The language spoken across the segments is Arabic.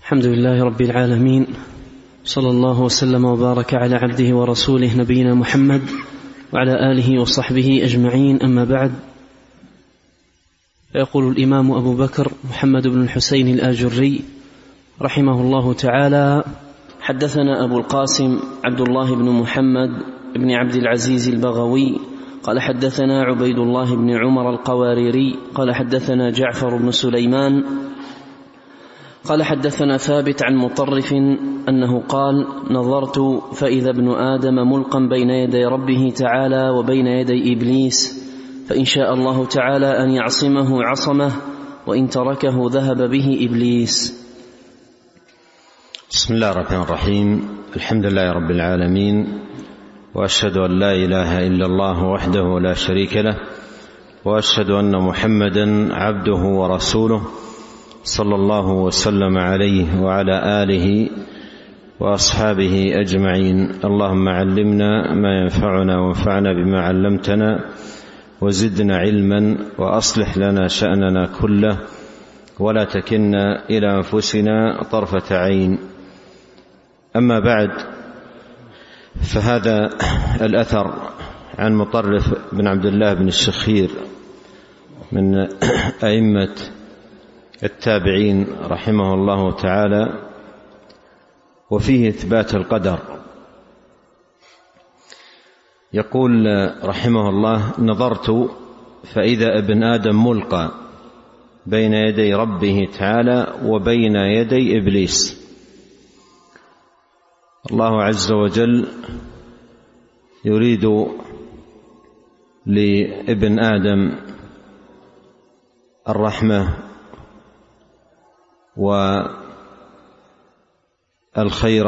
الحمد لله رب العالمين، صلى الله وسلم وبارك على عبده ورسوله نبينا محمد وعلى آله وصحبه أجمعين، أما بعد. فيقول الإمام أبو بكر محمد بن الحسين الآجري رحمه الله تعالى: حدثنا أبو القاسم عبد الله بن محمد بن عبد العزيز البغوي قال حدثنا عبيد الله بن عمر القواريري قال حدثنا جعفر بن سليمان قال حدثنا ثابت عن مطرف أنه قال: نظرت فإذا ابن آدم ملقا بين يدي ربه تعالى وبين يدي إبليس، فإن شاء الله تعالى أن يعصمه عصمه، وإن تركه ذهب به إبليس. بسم الله الرحمن الرحيم. الحمد لله رب العالمين، وأشهد أن لا إله إلا الله وحده لا شريك له، وأشهد أن محمدا عبده ورسوله صلى الله وسلم عليه وعلى آله وأصحابه أجمعين. اللهم علمنا ما ينفعنا وانفعنا بما علمتنا، وزدنا علما، وأصلح لنا شأننا كله، ولا تكلنا إلى أنفسنا طرفة عين. أما بعد، فهذا الأثر عن مطرف بن عبد الله بن الشخير من أئمة التابعين رحمه الله تعالى، وفيه إثبات القدر. يقول رحمه الله: نظرت فإذا ابن آدم ملقى بين يدي ربه تعالى وبين يدي إبليس. الله عز وجل يريد لابن آدم الرحمة والخير،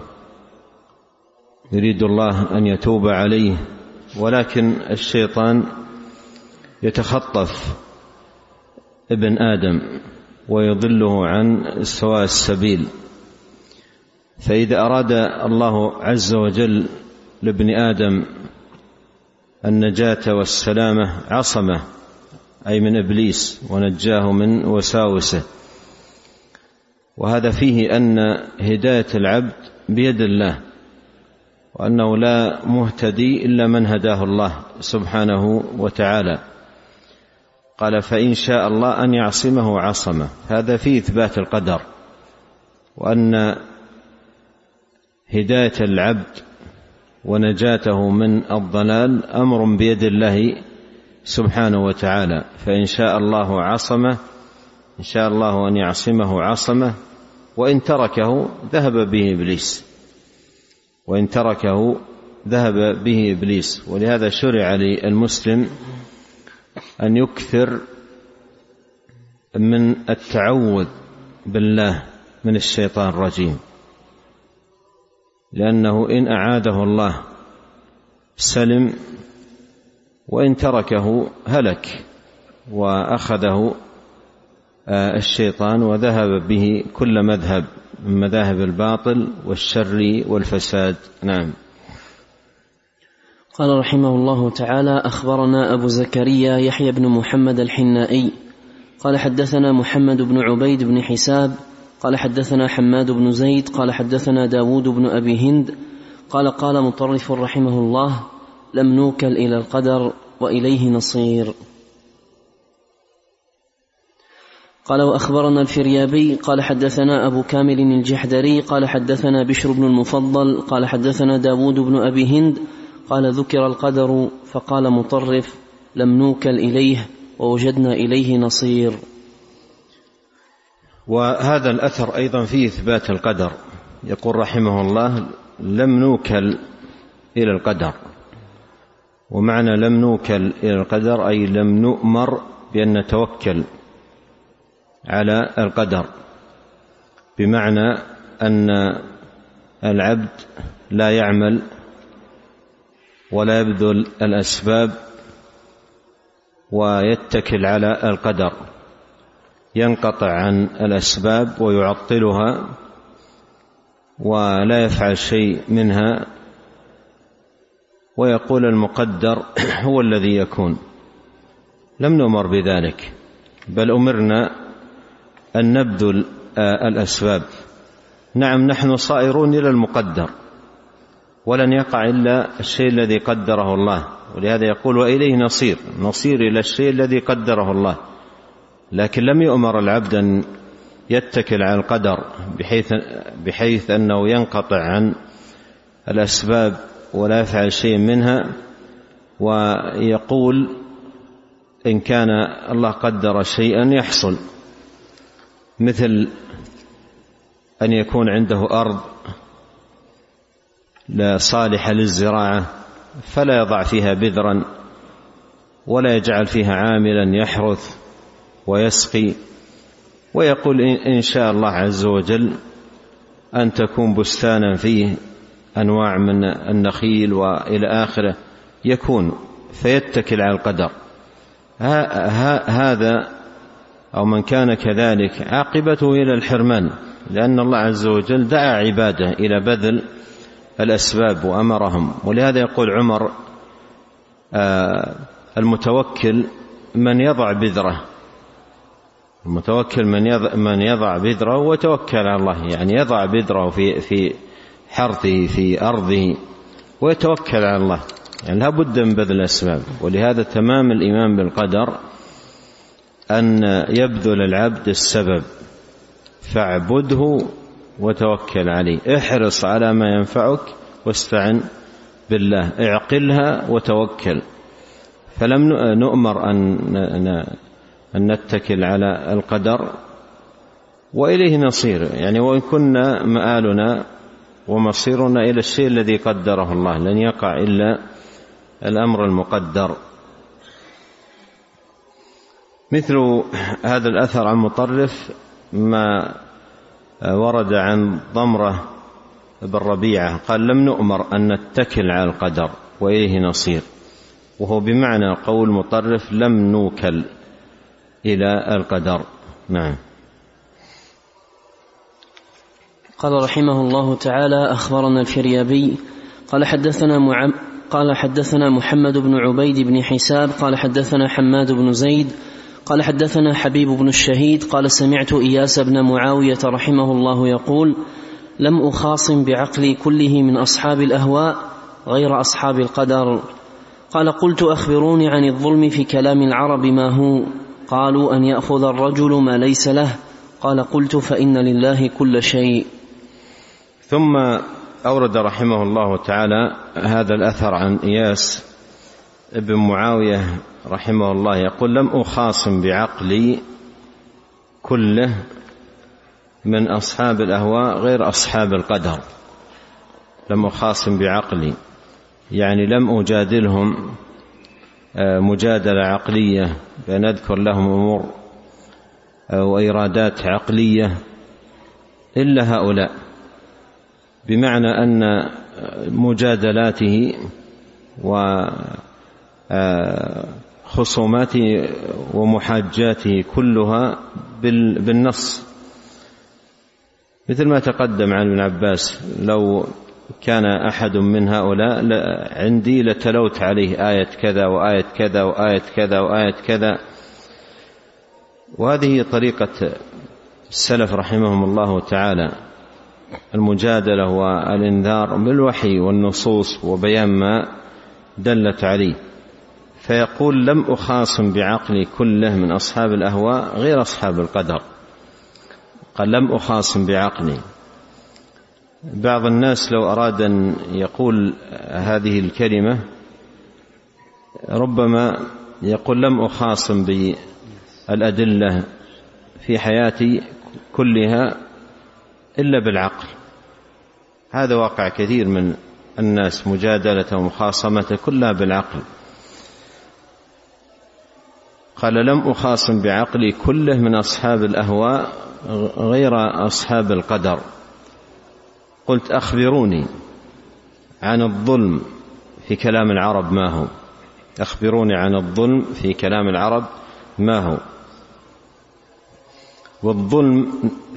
يريد الله أن يتوب عليه، ولكن الشيطان يتخطف ابن آدم ويضله عن سواء السبيل. فإذا أراد الله عز وجل لابن آدم النجاة والسلامة عصمه، أي من إبليس، ونجاه من وساوسه. وهذا فيه أن هداية العبد بيد الله، وأنه لا مهتدي إلا من هداه الله سبحانه وتعالى. قال: فإن شاء الله أن يعصمه عصمه. هذا فيه إثبات القدر، وأن هداية العبد ونجاته من الضلال أمر بيد الله سبحانه وتعالى. فإن شاء الله عصمه، إن شاء الله أن يعصمه عصمه، وإن تركه ذهب به إبليس، وإن تركه ذهب به إبليس. ولهذا شرع للمسلم أن يكثر من التعوذ بالله من الشيطان الرجيم، لأنه إن أعاده الله سلم، وإن تركه هلك، وأخذه الشيطان وذهب به كل مذهب من مذاهب الباطل والشر والفساد. نعم. قال رحمه الله تعالى: أخبرنا أبو زكريا يحيى بن محمد الحنائي قال حدثنا محمد بن عبيد بن حساب قال حدثنا حماد بن زيد قال حدثنا داود بن أبي هند قال مطرف رحمه الله: لم نوكل إلى القدر وإليه نصير. قال: وأخبرنا الفريابي قال حدثنا أبو كامل الجحدري قال حدثنا بشر بن المفضل قال حدثنا داود بن أبي هند قال: ذكر القدر، فقال مطرف: لم نوكل إليه ووجدنا إليه نصير. وهذا الأثر أيضا فيه إثبات القدر. يقول رحمه الله: لم نوكل إلى القدر. ومعنى لم نوكل إلى القدر أي لم نؤمر بأن نتوكل على القدر، بمعنى أن العبد لا يعمل ولا يبذل الأسباب ويتكل على القدر، ينقطع عن الأسباب ويعطلها ولا يفعل شيء منها، ويقول المقدر هو الذي يكون. لم نؤمر بذلك، بل أمرنا أن نبذل الأسباب. نعم، نحن صائرون إلى المقدر، ولن يقع إلا الشيء الذي قدره الله، ولهذا يقول وإليه نصير إلى الشيء الذي قدره الله. لكن لم يؤمر العبد أن يتكل على القدر بحيث أنه ينقطع عن الأسباب ولا يفعل شيء منها، ويقول إن كان الله قدر شيئا يحصل، مثل أن يكون عنده أرض صالحة للزراعة فلا يضع فيها بذرا ولا يجعل فيها عاملا يحرث ويسقي، ويقول إن شاء الله عز وجل أن تكون بستانا فيه أنواع من النخيل وإلى آخره، يكون فيتكل على القدر. هذا أو من كان كذلك عاقبته إلى الحرمان، لأن الله عز وجل دعا عباده إلى بذل الأسباب وأمرهم. ولهذا يقول عمر المتوكل من يضع بذره، المتوكل من يضع بذره وتوكل على الله، يعني يضع بذره في حرثه في أرضه ويتوكل على الله، يعني لا بد من بذل الأسباب. ولهذا تمام الإيمان بالقدر أن يبذل العبد السبب، فاعبده وتوكل عليه، احرص على ما ينفعك واستعن بالله، اعقلها وتوكل. فلم نؤمر أن نتكل على القدر، وإليه نصير، يعني وإن كنا مآلنا ومصيرنا إلى الشيء الذي قدره الله، لن يقع إلا الأمر المقدر. مثل هذا الأثر عن مطرف ما ورد عن ضمرة بن ربيعة قال لم نؤمر أن نتكل على القدر وإليه نصير، وهو بمعنى قول مطرف لم نوكل إلى القدر. نعم. قال رحمه الله تعالى: أخبرنا الفريابي قال حدثنا محمد بن عبيد بن حساب قال حدثنا حماد بن زيد قال حدثنا حبيب بن الشهيد قال سمعت إياس بن معاوية رحمه الله يقول: لم أخاصم بعقلي كله من أصحاب الأهواء غير أصحاب القدر. قال: قلت: أخبروني عن الظلم في كلام العرب ما هو؟ قالوا: أن يأخذ الرجل ما ليس له. قال: قلت: فإن لله كل شيء. ثم أورد رحمه الله تعالى هذا الأثر عن إياس بن معاوية رحمه الله يقول: لم أخاصم بعقلي كله من أصحاب الأهواء غير أصحاب القدر. لم أخاصم بعقلي، يعني لم أجادلهم مجادلة عقلية بأن أذكر لهم أمور وإرادات عقلية إلا هؤلاء، بمعنى أن مجادلاته وخصوماته ومحاجاته كلها بالنص، مثل ما تقدم عن ابن عباس: لو كان أحد من هؤلاء عندي لتلوت عليه آية كذا وآية كذا وآية كذا وآية كذا. وهذه طريقة السلف رحمهم الله تعالى، المجادلة والإنذار بالوحي والنصوص وبيان ما دلت عليه. فيقول: لم أخاصم بعقلي كله من أصحاب الأهواء غير أصحاب القدر. قال: لم أخاصم بعقلي. بعض الناس لو أراد أن يقول هذه الكلمة ربما يقول: لم أخاصم بالأدلة في حياتي كلها إلا بالعقل. هذا واقع كثير من الناس، مجادلة ومخاصمة كلها بالعقل. قال: لم أخاصم بعقلي كله من أصحاب الأهواء غير أصحاب القدر. قلت: أخبروني عن الظلم في كلام العرب ما هو؟ أخبروني عن الظلم في كلام العرب ما هو؟ والظلم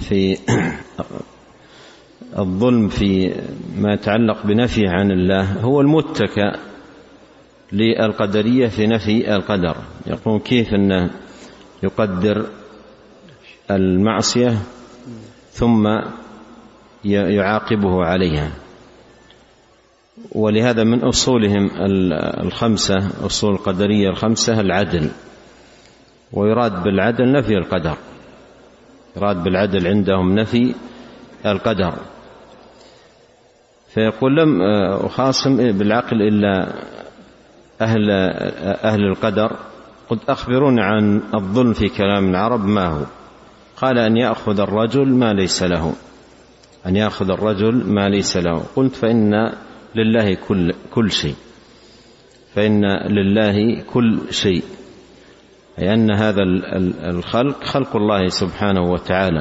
في ما يتعلق بنفي عن الله هو المتكى للقدرية في نفي القدر. يقول: كيف أنه يقدر المعصية ثم يعاقبه عليها. ولهذا من أصولهم الخمسة، أصول القدرية الخمسة، العدل، ويراد بالعدل نفي القدر، يراد بالعدل عندهم نفي القدر. فيقول لم أخاصم بالعقل إلا أهل القدر، قلت أخبروني عن الظلم في كلام العرب ما هو؟ قال أن يأخذ الرجل ما ليس له، أن يأخذ الرجل ما ليس له. قلت فإن لله كل شيء، فإن لله كل شيء، أي أن هذا الخلق خلق الله سبحانه وتعالى،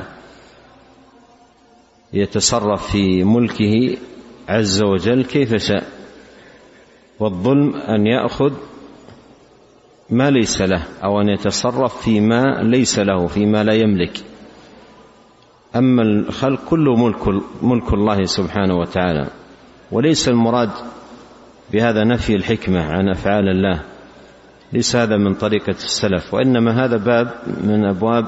يتصرف في ملكه عز وجل كيف شاء. والظلم أن يأخذ ما ليس له، أو أن يتصرف فيما ليس له، فيما لا يملك. أما الخلق كله ملك الله سبحانه وتعالى. وليس المراد بهذا نفي الحكمة عن أفعال الله، ليس هذا من طريقة السلف، وإنما هذا باب من أبواب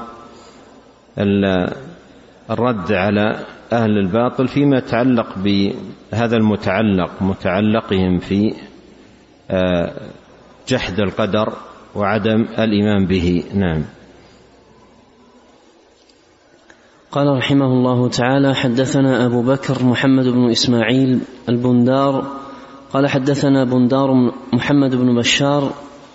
الرد على أهل الباطل فيما يتعلق بهذا متعلقهم في جحد القدر وعدم الإيمان به. نعم. قال رحمه الله تعالى: حدثنا أبو بكر محمد بن إسماعيل البندار قال حدثنا بندار محمد بن بشار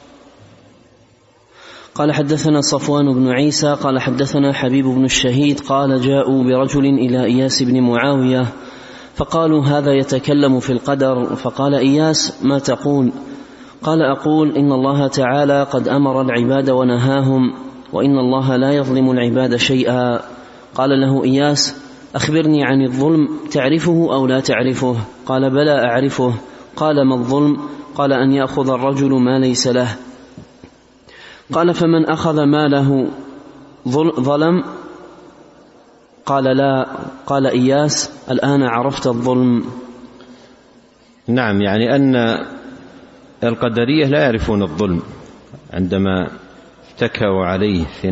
قال حدثنا صفوان بن عيسى قال حدثنا حبيب بن الشهيد قال: جاءوا برجل إلى إياس بن معاوية فقالوا: هذا يتكلم في القدر. فقال إياس: ما تقول؟ قال: أقول إن الله تعالى قد أمر العباد ونهاهم، وإن الله لا يظلم العباد شيئا. قال له إياس: أخبرني عن الظلم، تعرفه أو لا تعرفه؟ قال: بلى أعرفه. قال: ما الظلم؟ قال: أن يأخذ الرجل ما ليس له. قال: فمن أخذ ماله ظلم؟ قال: لا. قال إياس: الآن عرفت الظلم. نعم، يعني أن القدرية لا يعرفون الظلم عندما اتكوا عليه في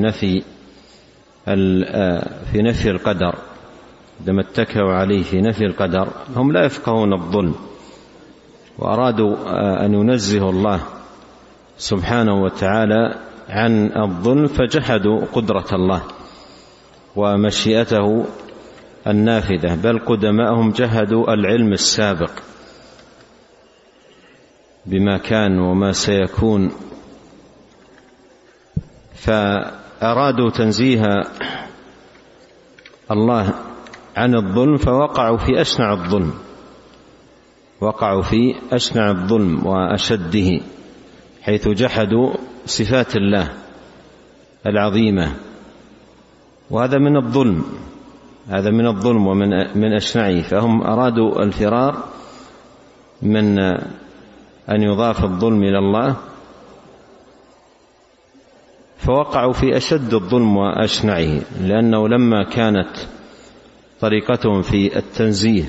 نفي القدر. عندما اتكوا عليه في نفي القدر هم لا يفقهون الظلم، وأرادوا أن ينزهوا الله سبحانه وتعالى عن الظلم، فجحدوا قدرة الله ومشيئته النافذة. بل قدماءهم جحدوا العلم السابق بما كان وما سيكون، فأرادوا تنزيه الله عن الظلم، فوقعوا في أشنع الظلم، وقعوا في أشنع الظلم وأشده، حيث جحدوا صفات الله العظيمة. وهذا من الظلم، هذا من الظلم ومن أشنعه. فهم أرادوا الفرار من أن يضاف الظلم إلى الله، فوقعوا في أشد الظلم وأشنعه، لأنه لما كانت طريقتهم في التنزيه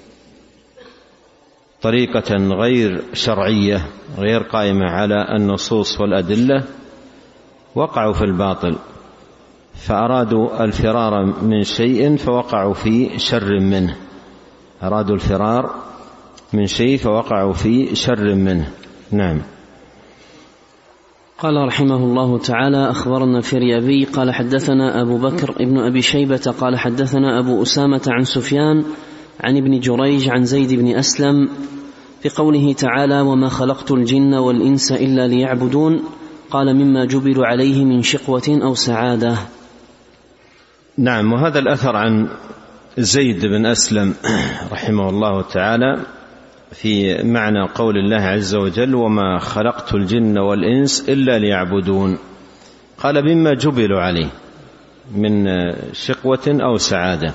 طريقة غير شرعية غير قائمة على النصوص والأدلة، وقعوا في الباطل، فأرادوا الفرار من شيء فوقعوا في شر منه. أرادوا الفرار من شيء فوقعوا في شر منه. نعم. قال رحمه الله تعالى: أخبرنا الفريابي قال حدثنا أبو بكر ابن أبي شيبة قال حدثنا أبو أسامة عن سفيان عن ابن جريج عن زيد بن أسلم في قوله تعالى: وما خلقت الجن والإنس إلا ليعبدون. قال: مما جبلوا عليه من شقوة أو سعادة. نعم. وهذا الأثر عن زيد بن أسلم رحمه الله تعالى في معنى قول الله عز وجل: وما خلقت الجن والإنس إلا ليعبدون. قال: مما جبلوا عليه من شقوة أو سعادة،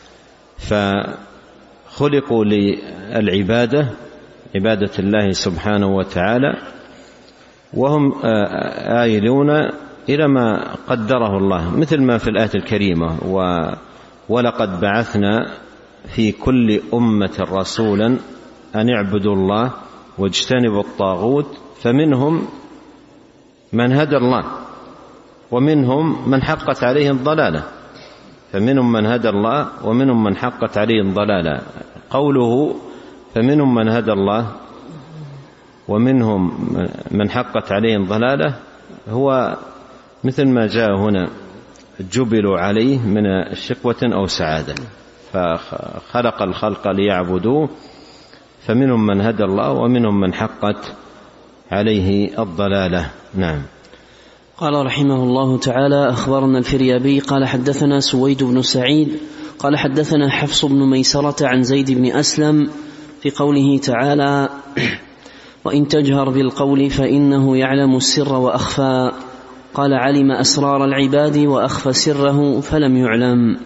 فخلقوا للعبادة، عبادة الله سبحانه وتعالى، وهم آيلون إلى ما قدره الله، مثل ما في الآية الكريمة: ولقد بعثنا في كل أمة رسولا أن اعبدوا الله واجتنبوا الطاغوت، فمنهم من هدى الله ومنهم من حقت عليه الضلالة. فمنهم من هدى الله ومنهم من حقت عليه الضلالة. قوله فمنهم من هدى الله ومنهم من حقت عليه الضلالة هو مثل ما جاء هنا جبلوا عليه من شقوة أو سعادة، فخلق الخلق ليعبدوه، فمنهم من هدى الله ومنهم من حقت عليه الضلالة. نعم. قال رحمه الله تعالى: أخبرنا الفريابي قال حدثنا سويد بن سعيد قال حدثنا حفص بن ميسرة عن زيد بن أسلم في قوله تعالى: وإن تجهر بالقول فإنه يعلم السر وأخفى. قال: علم أسرار العباد وأخفى سره فلم يعلم.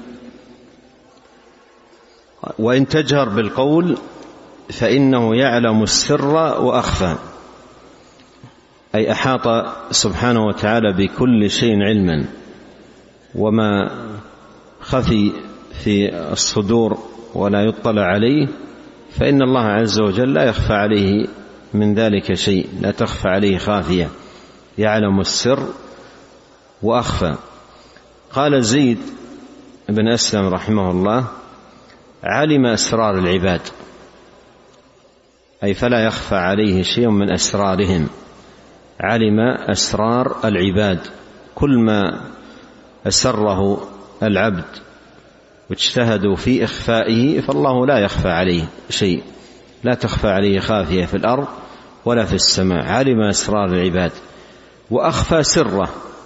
وإن تجهر بالقول فإنه يعلم السر وأخفى، أي أحاط سبحانه وتعالى بكل شيء علما، وما خفي في الصدور ولا يطلع عليه فإن الله عز وجل لا يخفى عليه من ذلك شيء، لا تخفى عليه خافية، يعلم السر وأخفى. قال زيد بن أسلم رحمه الله: علم أسرار العباد، أي فلا يخفى عليه شيء من أسرارهم. علم أسرار العباد، كل ما أسره العبد واجتهدوا في إخفائه فالله لا يخفى عليه شيء، لا تخفى عليه خافية في الأرض ولا في السماء. علم أسرار العباد وأخفى سره.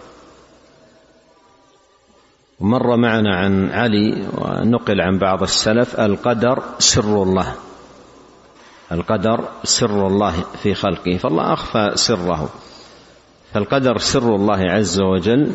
مر معنا عن علي ونقل عن بعض السلف: القدر سر الله، القدر سر الله في خلقه، فالله أخفى سره. فالقدر سر الله عز وجل،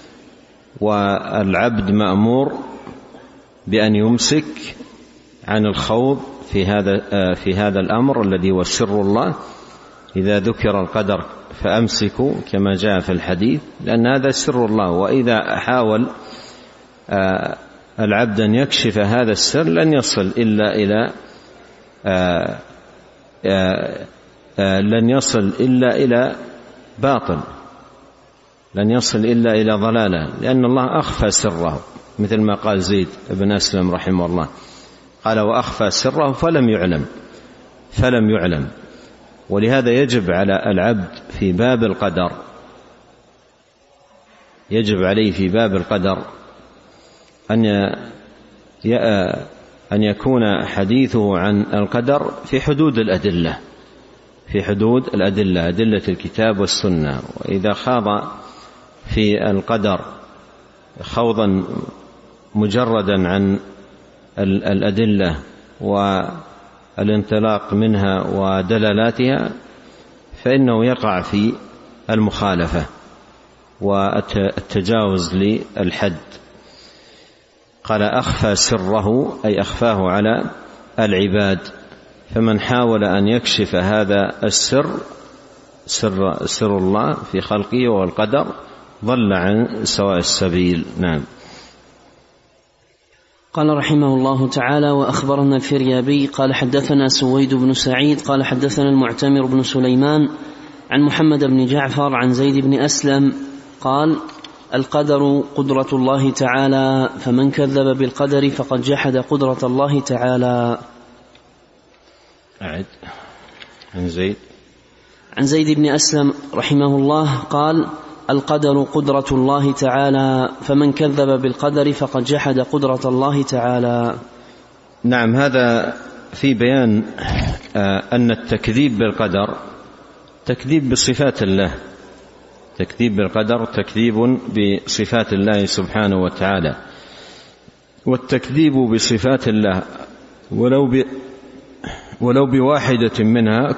والعبد مأمور بأن يمسك عن الخوض في هذا الأمر الذي هو سر الله. إذا ذكر القدر فأمسكوا كما جاء في الحديث، لأن هذا سر الله، وإذا حاول العبد أن يكشف هذا السر لن يصل إلى باطل، لن يصل إلا إلى ضلالة، لأن الله أخفى سره، مثل ما قال زيد بن أسلم رحمه الله، قال: وأخفى سره فلم يعلم. ولهذا يجب على العبد في باب القدر، يجب عليه في باب القدر أن يكون حديثه عن القدر في حدود الأدلة، في حدود الأدلة، أدلة الكتاب والسنة. وإذا خاض في القدر خوضا مجردا عن الأدلة والانطلاق منها ودلالاتها فإنه يقع في المخالفة والتجاوز للحد. قال: أخفى سره، أي أخفاه على العباد. فمن حاول أن يكشف هذا السر، سر الله في خلقه والقدر، ضل عن سواء السبيل. نعم. قال رحمه الله تعالى: وأخبرنا الفريابي قال حدثنا سويد بن سعيد قال حدثنا المعتمر بن سليمان عن محمد بن جعفر عن زيد بن أسلم قال: القدر قدرة الله تعالى، فمن كذب بالقدر فقد جحد قدرة الله تعالى. أعد. عن زيد بن أسلم رحمه الله قال: القدر قدرة الله تعالى، فمن كذب بالقدر فقد جحد قدرة الله تعالى. نعم. هذا في بيان أن التكذيب بالقدر تكذيب بصفات الله، تكذيب بالقدر تكذيب بصفات الله سبحانه وتعالى. والتكذيب بصفات الله ولو بواحدة منها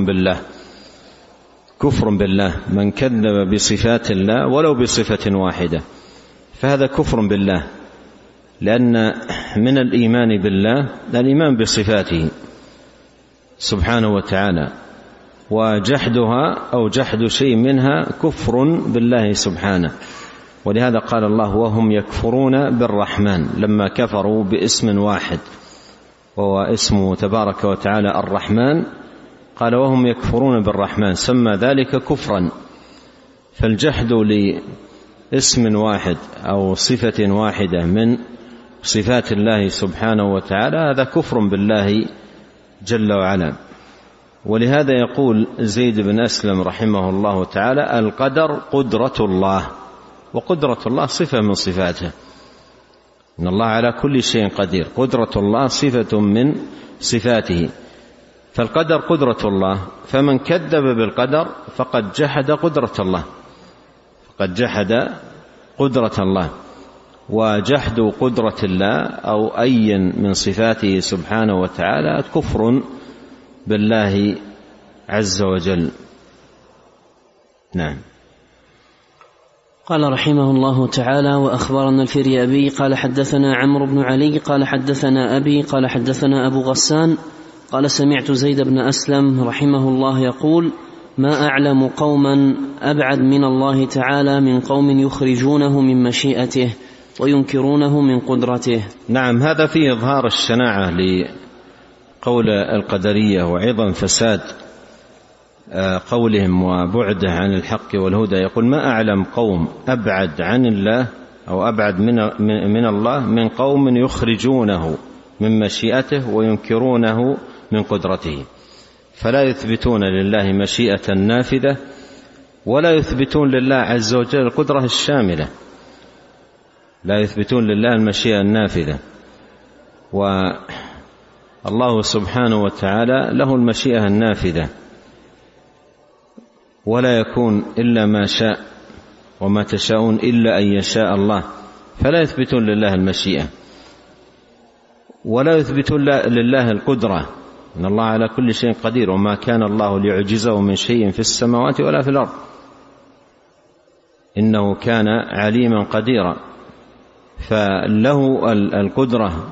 كفر بالله. من كذب بصفات الله ولو بصفة واحدة فهذا كفر بالله، لأن من الإيمان بالله الإيمان بصفاته سبحانه وتعالى، وجحدها أو جحد شيء منها كفر بالله سبحانه. ولهذا قال الله: وهم يكفرون بالرحمن، لما كفروا باسم واحد وهو اسمه تبارك وتعالى الرحمن، قال: وهم يكفرون بالرحمن، سمى ذلك كفرا. فالجحد اسم واحد أو صفة واحدة من صفات الله سبحانه وتعالى هذا كفر بالله جل وعلا. ولهذا يقول زيد بن أسلم رحمه الله تعالى: القدر قدرة الله، وقدرة الله صفة من صفاته، إن الله على كل شيء قدير، قدرة الله صفة من صفاته، فالقدر قدرة الله، فمن كذب بالقدر فقد جحد قدرة الله، فقد جحد قدرة الله. وجحد قدرة الله أو أي من صفاته سبحانه وتعالى كفر بالله عز وجل. نعم. قال رحمه الله تعالى: وأخبرنا الفريابي قال حدثنا عمرو بن علي قال حدثنا أبي قال حدثنا أبو غسان قال سمعت زيد بن أسلم رحمه الله يقول: ما أعلم قوما أبعد من الله تعالى من قوم يخرجونه من مشيئته وينكرونه من قدرته. نعم، هذا فيه إظهار الشناعة لقول القدرية وعظم فساد قولهم وبعده عن الحق والهدى. يقول: ما أعلم قوم أبعد عن الله أو أبعد من الله من قوم يخرجونه من مشيئته وينكرونه من قدرته، فلا يثبتون لله مشيئة نافذة ولا يثبتون لله عز وجل القدرة الشاملة، لا يثبتون لله المشيئة النافذة. والله سبحانه وتعالى له المشيئة النافذة، ولا يكون إلا ما شاء، وما تشاءون إلا أن يشاء الله، فلا يثبتون لله المشيئة ولا يثبتون لله القدرة، إن الله على كل شيء قدير، وما كان الله ليعجزه من شيء في السماوات ولا في الأرض، إنه كان عليما قديرا. فله القدرة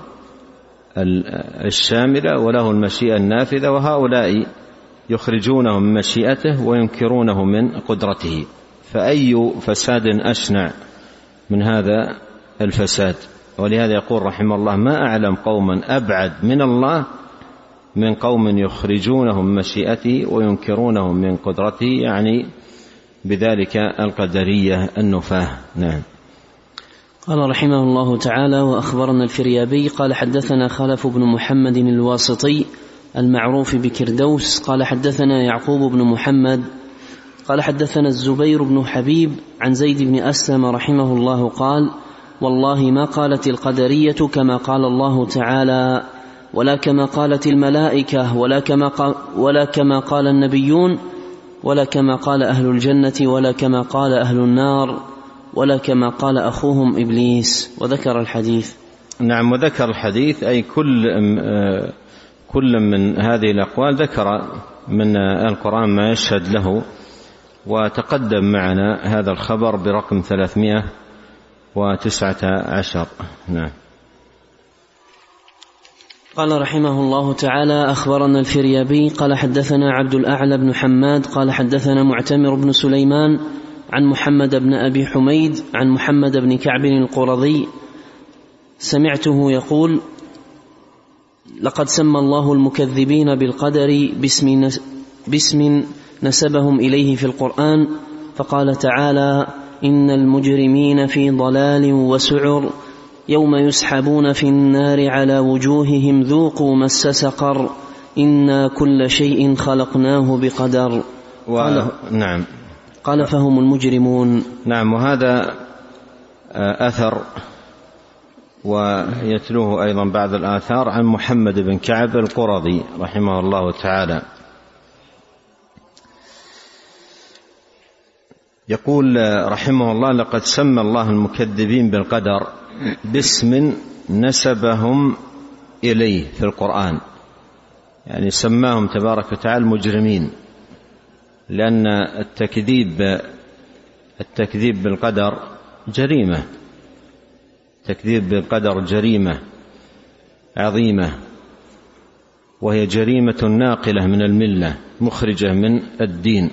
الشاملة وله المشيئة النافذة، وهؤلاء يخرجونه من مشيئته وينكرونه من قدرته، فأي فساد أشنع من هذا الفساد؟ ولهذا يقول رحمه الله: ما أعلم قوما أبعد من الله من قوم يخرجونه من مشيئته وينكرونه من قدرته، يعني بذلك القدرية النفاة. نعم. قال رحمه الله تعالى: وأخبرنا الفريابي قال حدثنا خلف بن محمد الواسطي المعروف بكردوس قال حدثنا يعقوب بن محمد قال حدثنا الزبير بن حبيب عن زيد بن أسلم رحمه الله قال: والله ما قالت القدرية كما قال الله تعالى، ولا كما قالت الملائكة، ولا كما قال النبيون، ولا كما قال أهل الجنة، ولا كما قال أهل النار، ولا كما قال أخوهم إبليس. وذكر الحديث. نعم، وذكر الحديث أي كل من هذه الأقوال ذكر من القرآن ما يشهد له، وتقدم معنا هذا الخبر برقم 319. نعم. قال رحمه الله تعالى: أخبرنا الفريابي قال حدثنا عبد الأعلى بن حماد قال حدثنا معتمر بن سليمان عن محمد بن أبي حميد عن محمد بن كعب القرظي سمعته يقول: لقد سمى الله المكذبين بالقدر باسم نسبهم إليه في القرآن، فقال تعالى: إن المجرمين في ضلال وسعر يوم يسحبون في النار على وجوههم ذوقوا مس سقر إنا كل شيء خلقناه بقدر. نعم. قال: فهم المجرمون. نعم. وهذا أثر ويتلوه أيضا بعض الآثار عن محمد بن كعب القرظي رحمه الله تعالى، يقول رحمه الله: لقد سمى الله المكذبين بالقدر باسم نسبهم إليه في القرآن، يعني سماهم تبارك وتعالى مجرمين، لأن التكذيب بالقدر جريمة، التكذيب بالقدر جريمة عظيمة، وهي جريمة ناقلة من الملة مخرجة من الدين.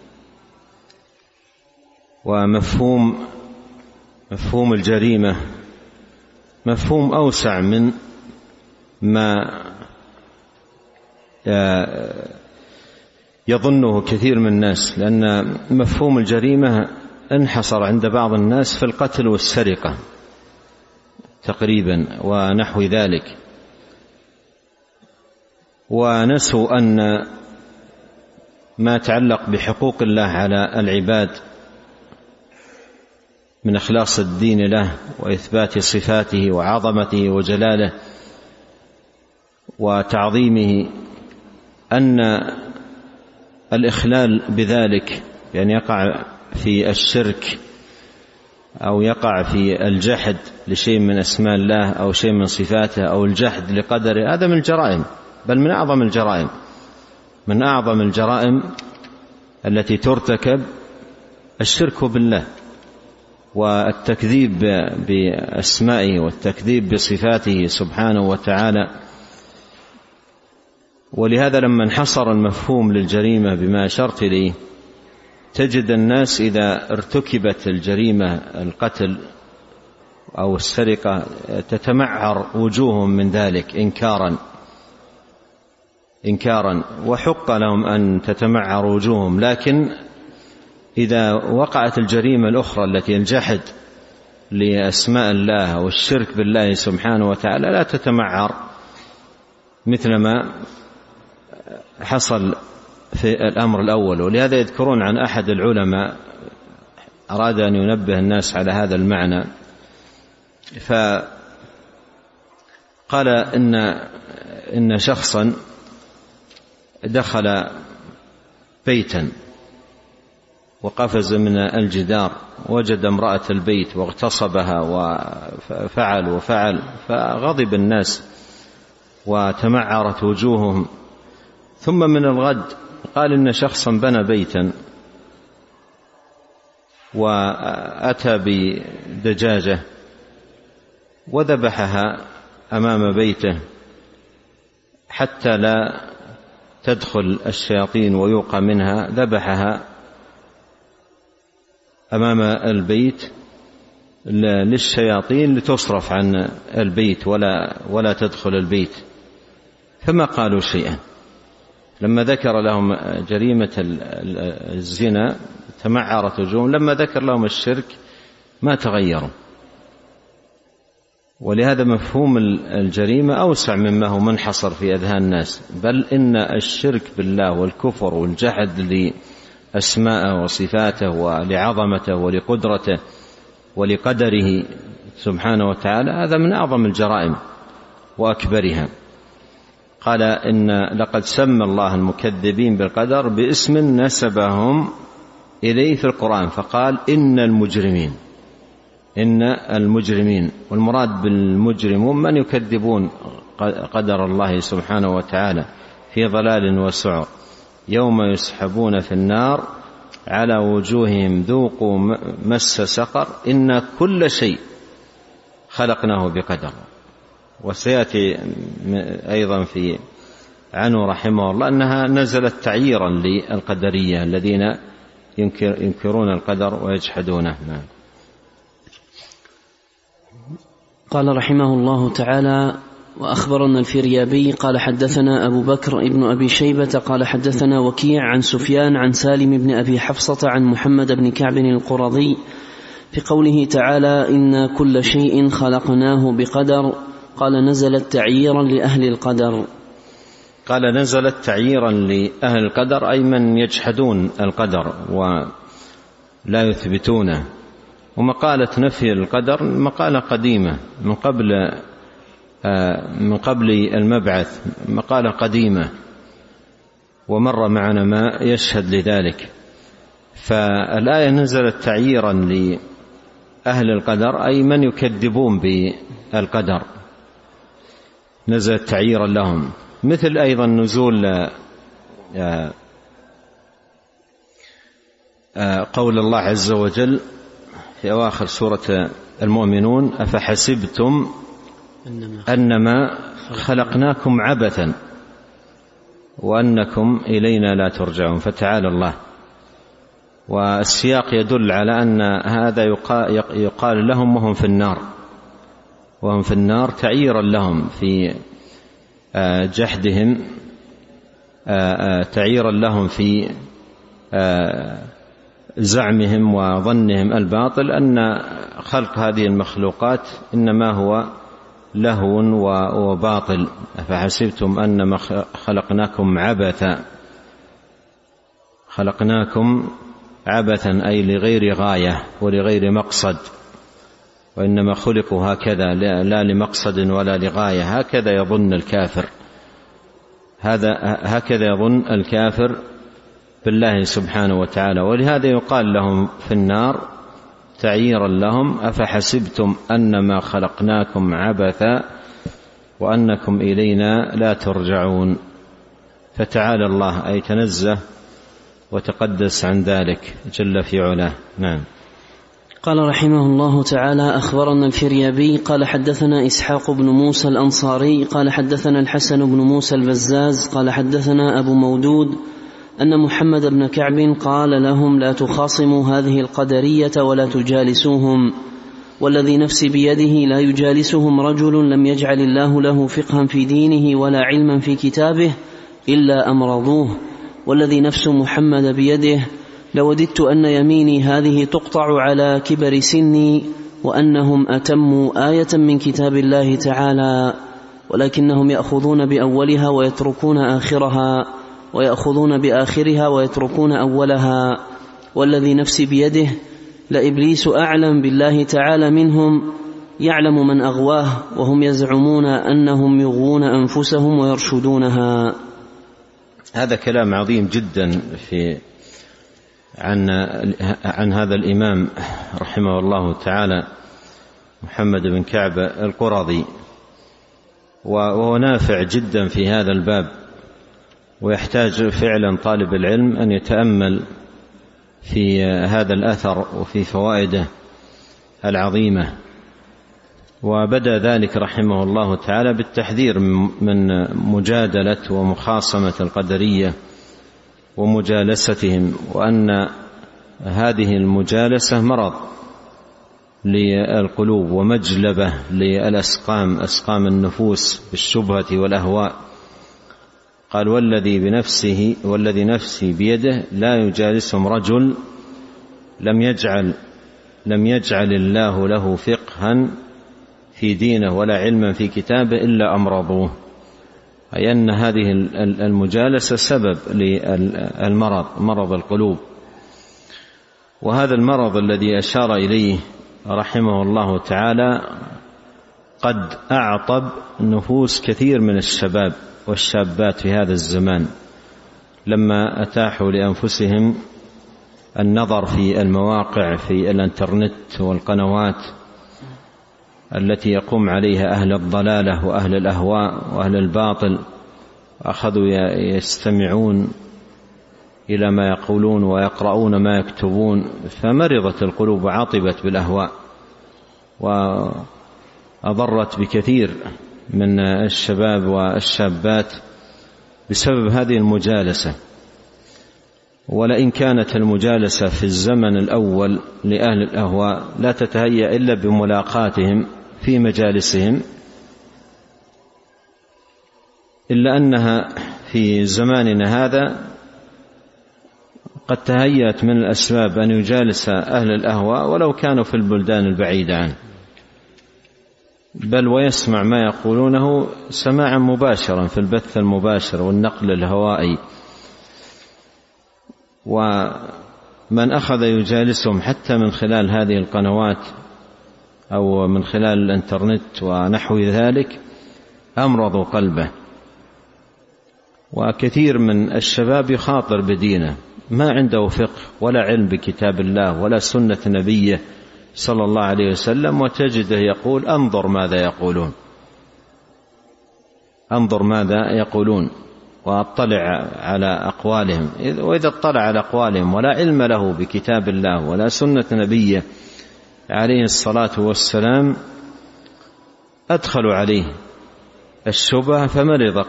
ومفهوم الجريمة مفهوم أوسع من ما يظنه كثير من الناس، لأن مفهوم الجريمة انحصر عند بعض الناس في القتل والسرقة تقريبا ونحو ذلك، ونسوا أن ما يتعلق بحقوق الله على العباد من إخلاص الدين له وإثبات صفاته وعظمته وجلاله وتعظيمه، أن الإخلال بذلك يعني يقع في الشرك أو يقع في الجحد لشيء من أسماء الله أو شيء من صفاته أو الجحد لقدره، هذا من الجرائم، بل من أعظم الجرائم، من أعظم الجرائم التي ترتكب الشرك بالله والتكذيب بأسمائه والتكذيب بصفاته سبحانه وتعالى. ولهذا لما انحصر المفهوم للجريمة بما أشرت إليه، تجد الناس إذا ارتكبت الجريمة القتل أو السرقة تتمعر وجوههم من ذلك إنكارا، وحق لهم أن تتمعر وجوههم، لكن إذا وقعت الجريمة الأخرى التي الجحد لأسماء الله والشرك بالله سبحانه وتعالى لا تتمعر مثل ما حصل في الأمر الأول. ولهذا يذكرون عن أحد العلماء أراد أن ينبه الناس على هذا المعنى، فقال إن شخصا دخل بيتا وقفز من الجدار، وجد امرأة البيت واغتصبها وفعل فغضب الناس وتمعرت وجوههم. ثم من الغد قال إن شخصا بنى بيتا وأتى بدجاجة وذبحها أمام بيته حتى لا تدخل الشياطين ويوقى منها، ذبحها أمام البيت للشياطين لتصرف عن البيت ولا تدخل البيت. فما قالوا شيئا لما ذكر لهم جريمة الزنا، تمعرت وجوههم، لما ذكر لهم الشرك ما تغيروا. ولهذا مفهوم الجريمة أوسع مما هو منحصر في أذهان الناس، بل إن الشرك بالله والكفر والجحد لأسماءه وصفاته ولعظمته ولقدرته ولقدره سبحانه وتعالى هذا من أعظم الجرائم وأكبرها. قال إن لقد سمى الله المكذبين بالقدر باسم نسبهم إليه في القرآن، فقال إن المجرمين، والمراد بالمجرمون من يكذبون قدر الله سبحانه وتعالى في ضلال وسعر، يوم يسحبون في النار على وجوههم ذوقوا مس سقر إن كل شيء خلقناه بقدر. وسيأتي أيضا في عنه رحمه الله أنها نزلت تعييرا للقدرية الذين ينكرون القدر ويجحدونه. قال رحمه الله تعالى: وأخبرنا الفريابي قال حدثنا أبو بكر ابن أبي شيبة قال حدثنا وكيع عن سفيان عن سالم بن أبي حفصة عن محمد بن كعب القرظي في قوله تعالى: إنا كل شيء خلقناه بقدر. قال: نزلت تعييرا لأهل القدر. قال: نزلت تعييرا لأهل القدر أي من يجحدون القدر ولا يثبتونه. ومقالة نفي القدر مقالة قديمة من قبل المبعث، مقالة قديمة ومر معنا ما يشهد لذلك. فالآية نزلت تعييرا لأهل القدر أي من يكذبون بالقدر، نزلت تعييرا لهم. مثل أيضا نزول قول الله عز وجل في أواخر سورة المؤمنون: أفحسبتم أنما خلقناكم عبثا وأنكم إلينا لا ترجعون. فتعالى الله. والسياق يدل على أن هذا يقال لهم وهم في النار تعييرا لهم في جحدهم، تعييرا لهم في زعمهم وظنهم الباطل أن خلق هذه المخلوقات إنما هو لهو وباطل. أفحسبتم أنما خلقناكم عبثا أي لغير غاية ولغير مقصد، وإنما خلقوا هكذا لا لمقصد ولا لغاية. هكذا يظن الكافر، هكذا يظن الكافر بالله سبحانه وتعالى. ولهذا يقال لهم في النار تعييرا لهم: أفحسبتم أنما خلقناكم عبثا وأنكم إلينا لا ترجعون. فتعالى الله أي تنزه وتقدس عن ذلك جل في علاه. نعم. قال رحمه الله تعالى: أخبرنا الفريابي قال حدثنا إسحاق بن موسى الأنصاري قال حدثنا الحسن بن موسى البزاز قال حدثنا أبو مودود أن محمد بن كعب قال لهم: لا تخاصموا هذه القدرية ولا تجالسوهم، والذي نفسي بيده لا يجالسهم رجل لم يجعل الله له فقها في دينه ولا علما في كتابه إلا أمرضوه، والذي نفس محمد بيده لوددت أن يميني هذه تقطع على كبر سني وأنهم أتموا آية من كتاب الله تعالى، ولكنهم يأخذون بأولها ويتركون آخرها، ويأخذون بآخرها ويتركون أولها، والذي نفسي بيده لإبليس أعلم بالله تعالى منهم، يعلم من أغواه وهم يزعمون أنهم يغوون أنفسهم ويرشدونها. هذا كلام عظيم جدا عن هذا الإمام رحمه الله تعالى محمد بن كعب القرظي، وهو نافع جدا في هذا الباب، ويحتاج فعلا طالب العلم أن يتأمل في هذا الأثر وفي فوائده العظيمة. وبدأ ذلك رحمه الله تعالى بالتحذير من مجادلة ومخاصمة القدرية ومجالستهم، وأن هذه المجالسة مرض للقلوب ومجلبة للأسقام، أسقام النفوس بالشبهة والأهواء. قال: والذي نفسي بيده لا يجالسهم رجل لم يجعل الله له فقها في دينه ولا علما في كتابه إلا أمرضوه، أي أن هذه المجالسة سبب للمرض، مرض القلوب. وهذا المرض الذي أشار إليه رحمه الله تعالى قد أعطب نفوس كثير من الشباب والشابات في هذا الزمان، لما أتاحوا لأنفسهم النظر في المواقع في الانترنت والقنوات التي يقوم عليها أهل الضلالة وأهل الأهواء وأهل الباطل، أخذوا يستمعون إلى ما يقولون ويقرؤون ما يكتبون، فمرضت القلوب وعاطبت بالأهواء، وأضرت بكثير من الشباب والشابات بسبب هذه المجالسة. ولئن كانت المجالسة في الزمن الأول لأهل الأهواء لا تتهيأ إلا بملاقاتهم في مجالسهم، إلا أنها في زماننا هذا قد تهيأت من الأسباب أن يجالس أهل الأهواء ولو كانوا في البلدان البعيدة عنه، بل ويسمع ما يقولونه سماعا مباشرا في البث المباشر والنقل الهوائي. ومن أخذ يجالسهم حتى من خلال هذه القنوات أو من خلال الانترنت ونحو ذلك أمرضوا قلبه. وكثير من الشباب يخاطر بدينه، ما عنده فقه ولا علم بكتاب الله ولا سنة نبيه صلى الله عليه وسلم، وتجده يقول: انظر ماذا يقولون وأطلع على أقوالهم. وإذا اطلع على أقوالهم ولا علم له بكتاب الله ولا سنة نبيه عليه الصلاة والسلام أدخلوا عليه الشبهة فمرض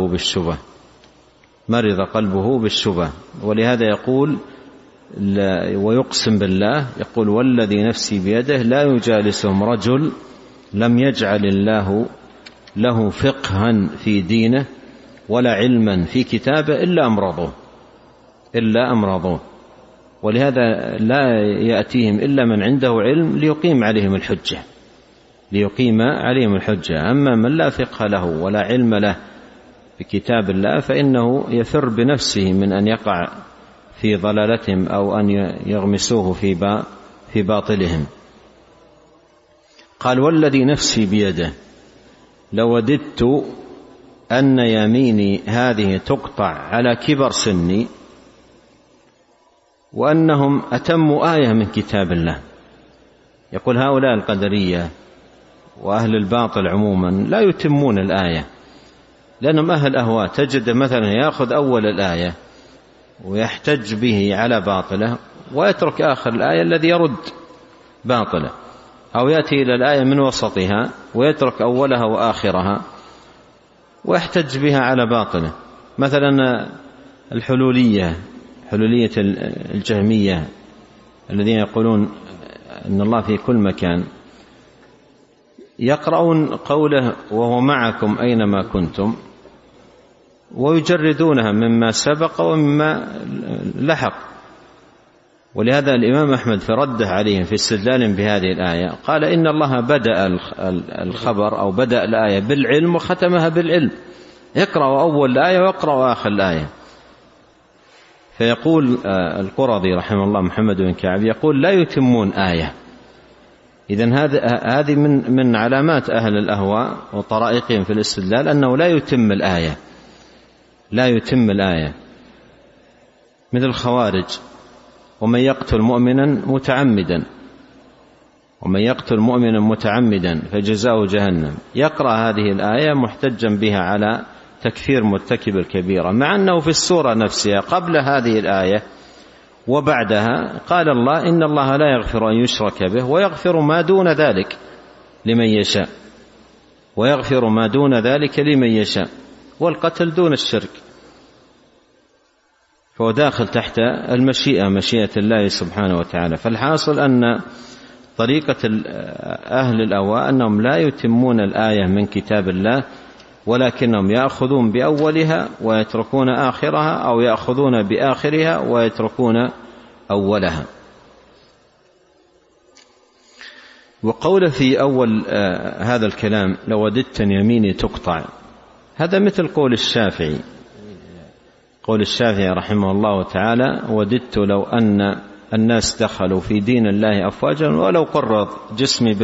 قلبه بالشبهة. ولهذا يقول ويقسم بالله، يقول: والذي نفسي بيده لا يجالسهم رجل لم يجعل الله له فقها في دينه ولا علما في كتابه إلا أمرضوه. ولهذا لا يأتيهم إلا من عنده علم ليقيم عليهم الحجة. أما من لا فقه له ولا علم له بكتاب الله فإنه يفر بنفسه من أن يقع في ضلالتهم أو أن يغمسوه في باطلهم. قال: والذي نفسي بيده لوددت أن يميني هذه تقطع على كبر سني وأنهم أتموا آية من كتاب الله. يقول هؤلاء القدرية وأهل الباطل عموما لا يتمون الآية، لأنهم أهل أهواء. تجد مثلا يأخذ أول الآية ويحتج به على باطله ويترك آخر الآية الذي يرد باطله، أو يأتي إلى الآية من وسطها ويترك أولها وآخرها ويحتج بها على باطله. مثلا حلولية الجهمية الذين يقولون أن الله في كل مكان، يقرؤون قوله وهو معكم أينما كنتم ويجردونها مما سبق ومما لحق. ولهذا الإمام أحمد في رده عليهم في استدلال بهذه الآية قال: إن الله بدأ الخبر أو بدأ الآية بالعلم وختمها بالعلم، يقرأ أول الآية ويقرأ آخر الآية. فيقول القرظي رحمه الله محمد بن كعب يقول: لا يتمون آية. إذن هذه من علامات أهل الأهواء وطرائقهم في الاستدلال أنه لا يتم الآية مثل الخوارج: ومن يقتل مؤمنا متعمدا فجزاؤه جهنم. يقرأ هذه الآية محتجا بها على تكفير مرتكب الكبيرة، مع أنه في السورة نفسها قبل هذه الآية وبعدها قال الله: إن الله لا يغفر أن يشرك به ويغفر ما دون ذلك لمن يشاء، والقتل دون الشرك، فهو داخل تحت مشيئة الله سبحانه وتعالى. فالحاصل أن طريقة أهل الأهواء أنهم لا يتمون الآية من كتاب الله، ولكنهم يأخذون بأولها ويتركون آخرها، أو يأخذون بآخرها ويتركون أولها. وقول في أول هذا الكلام: لوددت يميني تقطع، هذا مثل قول الشافعي رحمه الله تعالى: وددت لو أن الناس دخلوا في دين الله أفواجا ولو قرض جسمي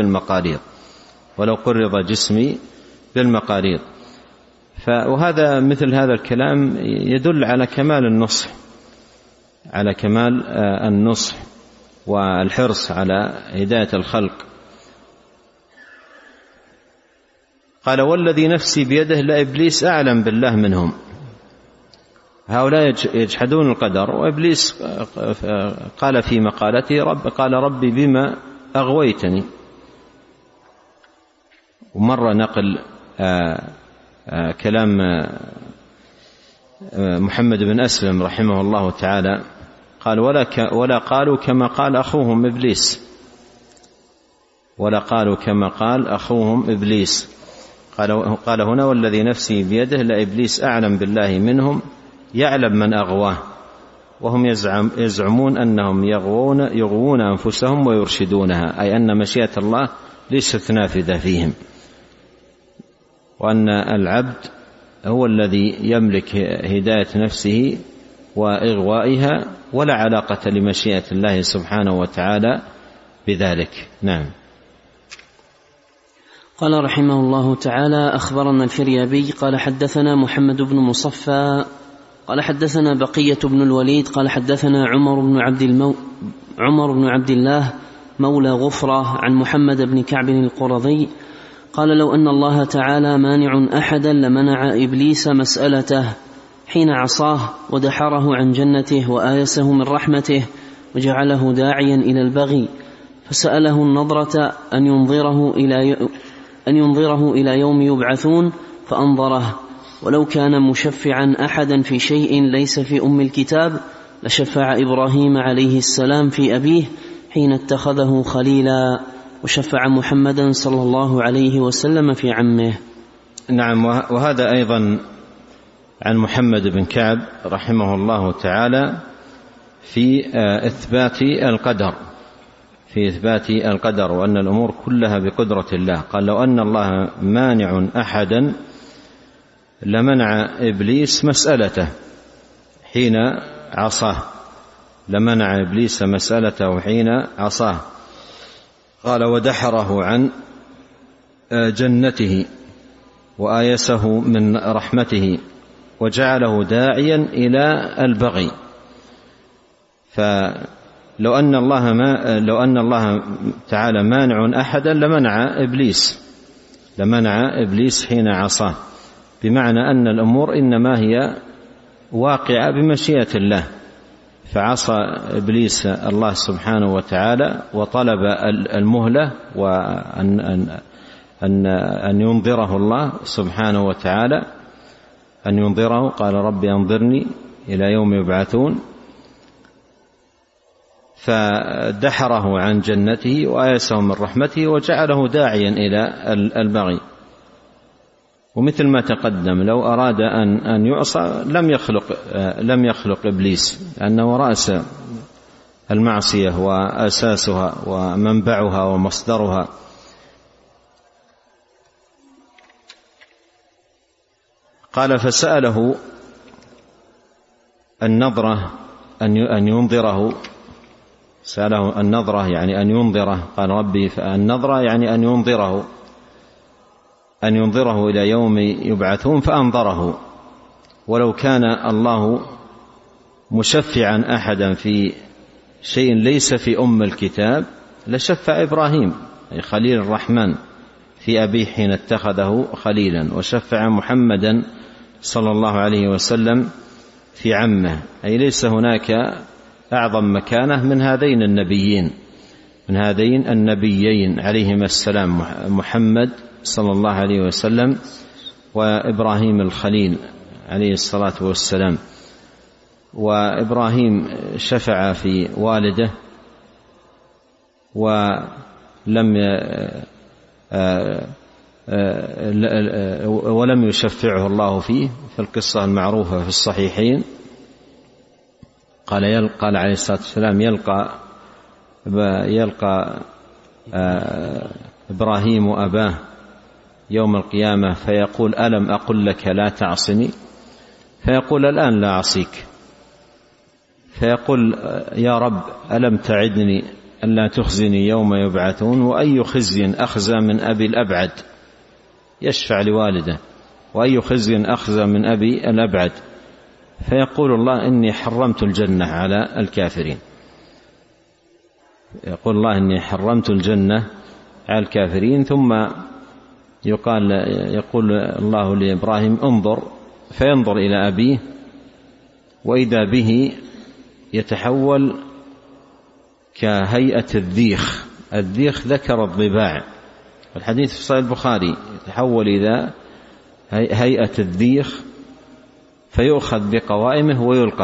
بالمقاريض. وهذا مثل هذا الكلام يدل على كمال النصح والحرص على هداية الخلق. قال: والذي نفسي بيده لإبليس أعلم بالله منهم. هؤلاء يجحدون القدر، وإبليس قال في مقالته: قال ربي بما أغويتني. ومر نقل كلام محمد بن أسلم رحمه الله تعالى قال: ولا قالوا كما قال أخوهم إبليس. قال هنا: والذي نفسي بيده لإبليس أعلم بالله منهم يعلم من أغواه، وهم يزعمون أنهم يغوون أنفسهم ويرشدونها، أي أن مشيئة الله ليست نافذة فيهم، وأن العبد هو الذي يملك هداية نفسه وإغوائها، ولا علاقة لمشيئة الله سبحانه وتعالى بذلك. نعم. قال رحمه الله تعالى: أخبرنا الفريابي قال حدثنا محمد بن مصفى قال حدثنا بقية بن الوليد قال حدثنا عمر بن عبد الله مولى غفرة عن محمد بن كعب القرظي قال: لو أن الله تعالى مانع أحدا لمنع إبليس مسألته حين عصاه ودحره عن جنته وآيسه من رحمته وجعله داعيا إلى البغي، فسأله النظرة أن ينظره إلى يوم يبعثون فأنظره، ولو كان مشفعا أحدا في شيء ليس في أم الكتاب لشفع إبراهيم عليه السلام في أبيه حين اتخذه خليلا، وشفع محمدا صلى الله عليه وسلم في عمه. نعم. وهذا أيضا عن محمد بن كعب رحمه الله تعالى في إثبات القدر، في إثبات القدر، وأن الأمور كلها بقدرة الله. قال: لو أن الله مانع أحدا لمنع إبليس مسألته حين عصاه، لمنع إبليس مسألته حين عصاه. قال: ودحره عن جنته وآيسه من رحمته وجعله داعيا إلى البغي. فلو أن الله تعالى مانع أحدا لمنع إبليس حين عصاه، بمعنى أن الأمور إنما هي واقعة بمشيئة الله. فعصى إبليس الله سبحانه وتعالى وطلب المهلة وأن ينظره الله سبحانه وتعالى، أن ينظره. قال: رب أنظرني إلى يوم يبعثون. فدحره عن جنته وآيسه من رحمته وجعله داعيا إلى البغي. ومثل ما تقدم، لو أراد أن يعصى لم يخلق إبليس، لأنه رأس المعصية وأساسها ومنبعها ومصدرها. قال: فسأله النظرة أن ينظره، سأله النظرة يعني أن ينظره. قال: ربي فالنظرة يعني أن ينظره إلى يوم يبعثون، فأنظره. ولو كان الله مشفعا أحدا في شيء ليس في أم الكتاب لشفع إبراهيم أي خليل الرحمن في أبيه حين اتخذه خليلا، وشفع محمدا صلى الله عليه وسلم في عمه، أي ليس هناك أعظم مكانة من هذين النبيين عليهما السلام، محمد صلى الله عليه وسلم وإبراهيم الخليل عليه الصلاة والسلام. وإبراهيم شفع في والده ولم يشفعه الله فيه، في القصة المعروفة في الصحيحين. قال عليه الصلاة والسلام: يلقى إبراهيم أباه يوم القيامة فيقول: ألم أقل لك لا تعصني؟ فيقول: الآن لا أعصيك. فيقول: يا رب ألم تعدني ألا تخزني يوم يبعثون؟ وأي خزي أخزى من أبي الأبعد، يشفع لوالده، وأي خزي أخزى من أبي الأبعد؟ فيقول الله: إني حرمت الجنة على الكافرين. يقول الله: إني حرمت الجنة على الكافرين. ثم يقول الله لإبراهيم: انظر. فينظر إلى أبيه وإذا به يتحول كهيئة الذيخ ذكر الضباع، الحديث في صحيح البخاري، يتحول إلى هيئة الذيخ فيؤخذ بقوائمه ويلقى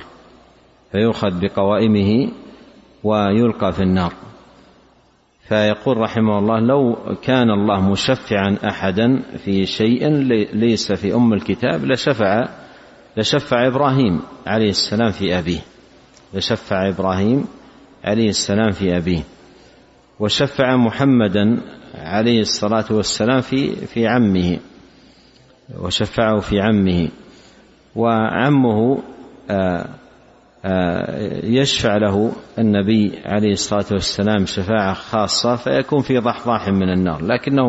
في النار. فيقول رحمه الله: لو كان الله مشفعا أحدا في شيء ليس في أم الكتاب لشفع إبراهيم عليه السلام في أبيه، وشفع محمدا عليه الصلاة والسلام في عمه، وشفعه في عمه، وعمه يشفع له النبي عليه الصلاة والسلام شفاعة خاصة، فيكون في ضحضاح من النار، لكنه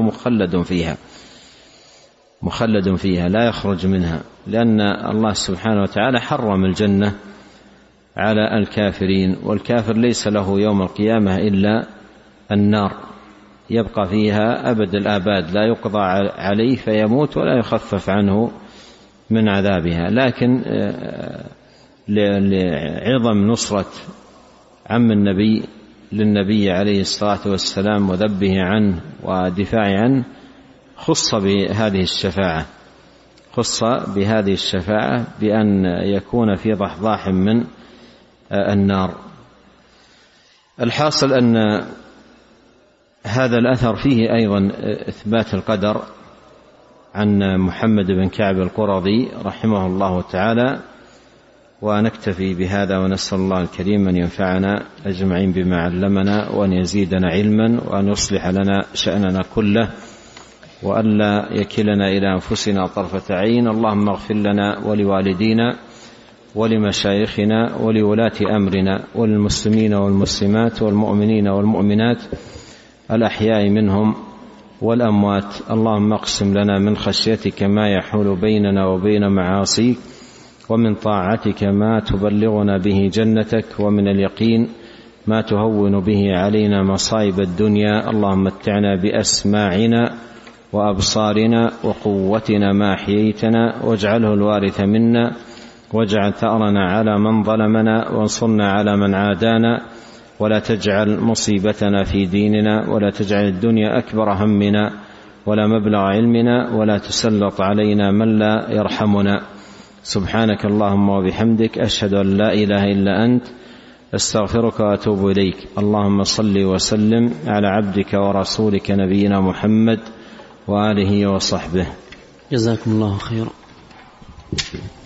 مخلد فيها لا يخرج منها، لأن الله سبحانه وتعالى حرم الجنة على الكافرين، والكافر ليس له يوم القيامة إلا النار، يبقى فيها أبد الآباد، لا يقضى عليه فيموت ولا يخفف عنه من عذابها. لكن لعظم نصرة عم النبي للنبي عليه الصلاة والسلام وذبه عنه ودفاع عنه خص بهذه الشفاعة بأن يكون في ضحضاح من النار. الحاصل أن هذا الأثر فيه أيضا إثبات القدر عن محمد بن كعب القرظي رحمه الله تعالى، ونكتفي بهذا، ونسأل الله الكريم أن ينفعنا أجمعين بما علمنا، وأن يزيدنا علما، وأن يصلح لنا شأننا كله، وألا يكلنا إلى أنفسنا طرفة عين. اللهم اغفر لنا ولوالدينا ولمشايخنا ولولاة أمرنا وللمسلمين والمسلمات والمؤمنين والمؤمنات الأحياء منهم والأموات. اللهم اقسم لنا من خشيتك ما يحول بيننا وبين معاصيك، ومن طاعتك ما تبلغنا به جنتك، ومن اليقين ما تهون به علينا مصائب الدنيا. اللهم متعنا بأسماعنا وأبصارنا وقوتنا ما أحييتنا، واجعله الوارث منا، واجعل ثأرنا على من ظلمنا، وانصرنا على من عادانا، ولا تجعل مصيبتنا في ديننا، ولا تجعل الدنيا أكبر همنا ولا مبلغ علمنا، ولا تسلط علينا من لا يرحمنا. سبحانك اللهم وبحمدك، أشهد أن لا إله إلا أنت، أستغفرك وأتوب إليك. اللهم صل وسلم على عبدك ورسولك نبينا محمد وآله وصحبه. جزاكم الله خيرا.